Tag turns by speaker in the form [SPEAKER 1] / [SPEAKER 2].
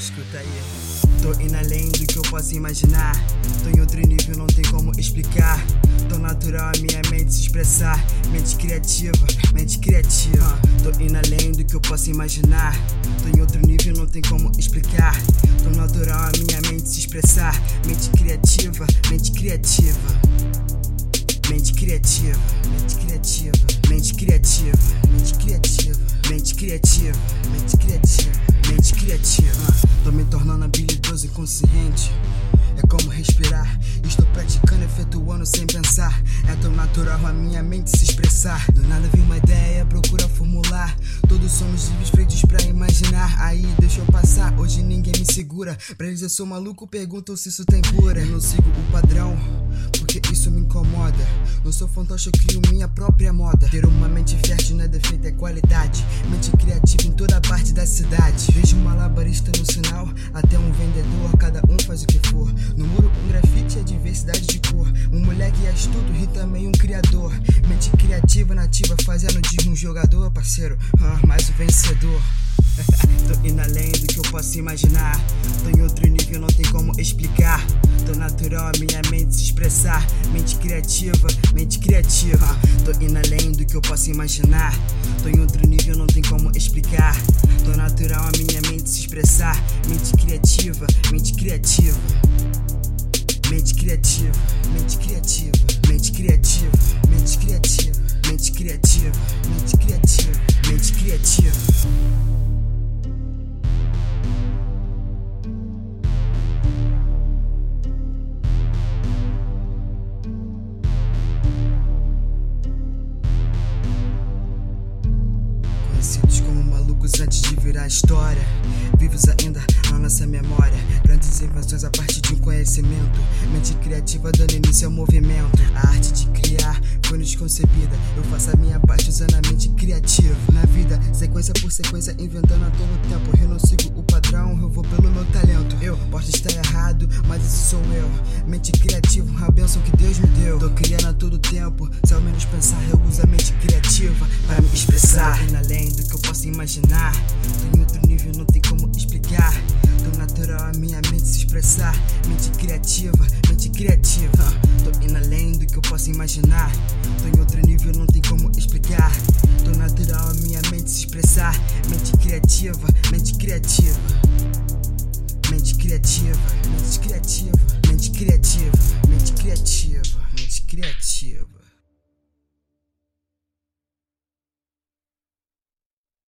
[SPEAKER 1] Escuta aí. Tô indo além do que eu posso imaginar. Tô em outro nível, não tem como explicar. Tô natural a minha mente se expressar. Mente criativa, mente criativa. Tô indo além do que eu posso imaginar. Tô em outro nível, não tem como explicar. Tô natural a minha mente se expressar. Mente criativa, mente criativa. Mente criativa, mente criativa, mente criativa, mente criativa, mente criativa, mente criativa, mente criativa. Tô me tornando habilidoso e consciente. É como respirar. Estou praticando, efetuando sem pensar. É tão natural a minha mente se expressar. Do nada vi uma ideia, procura formular. Todos somos livres, feitos pra imaginar. Aí deixa eu passar, hoje ninguém me segura. Pra eles eu sou maluco, perguntam se isso tem cura. Eu não sigo o padrão, porque isso me incomoda. Não sou fantoche, eu crio minha própria moda. Ter uma mente fértil não é defeito, é qualidade. Mente criativa em toda parte da cidade. Vejo um malabarista no sinal, até um vendedor, cada um faz o que for. No muro um grafite é diversidade de cor. Um moleque astuto e também um criador. Mente criativa nativa, fazendo de um jogador, parceiro, mais um vencedor. Tô indo além do que eu posso imaginar. Tô em outro nível, não tem como explicar. Tô natural a minha mente se expressar. Mente criativa, mente criativa. Tô indo além do que eu posso imaginar. Tô em outro nível, não tem como explicar. Tô natural a minha mente se expressar. Mente criativa, mente criativa. Mente criativa, mente criativa, mente criativa, mente criativa, mente criativa, mente criativa, mente criativa. Conhecidos como malucos antes de virar história, vivos ainda na nossa memória. Grandes invenções a partir de um conhecimento. Mente criativa dando início ao movimento. A arte de criar foi nos concebida. Eu faço a minha parte usando a mente criativa. Na vida, sequência por sequência, inventando a todo tempo. Eu não sigo o padrão, eu vou pelo meu talento. Eu posso estar errado, mas esse sou eu. Mente criativa, uma bênção que Deus me deu. Tô criando a todo tempo, se ao menos pensar, eu uso a mente criativa para me expressar. Indo além do que eu posso imaginar. Tô em outro nível, não tem como explicar. Tô natural a minha mente se expressar. Mente criativa, mente criativa. Tô indo além do que eu posso imaginar. Tô em outro nível, não tem como explicar. Tô natural a minha mente se expressar. Mente criativa, mente criativa. Mente criativa, mente criativa, mente criativa, mente criativa, mente criativa.